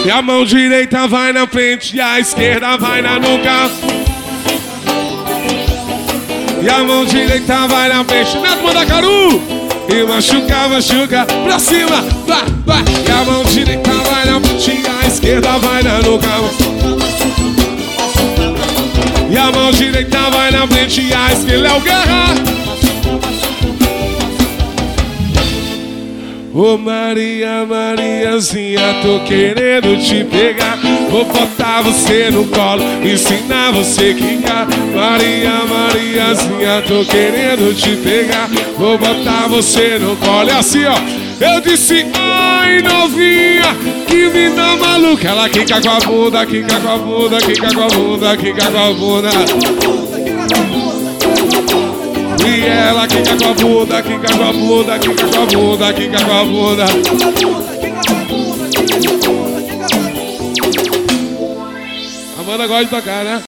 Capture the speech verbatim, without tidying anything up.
E a mão direita vai na frente e a esquerda vai na nuca. E a mão direita vai na frente, Neto Mandacaru. E machuca, machuca, pra cima, vai, vai. E a mão direita vai na frente e a esquerda vai na nuca. E a mão direita vai na frente e a esquerda é o Guerra. Ô Maria, Mariazinha, tô querendo te pegar. Vou botar você no colo, ensinar você a quicar. Maria, Mariazinha, tô querendo te pegar. Vou botar você no colo. É assim, ó. Eu disse, ai novinha, que vida maluca. Ela quica com a bunda, quica com a bunda, quica com a bunda, quica com a bunda. E ela quica com a bunda, quica com a bunda, quica com a bunda, quica com a bunda. Amanda gosta de tocar, né?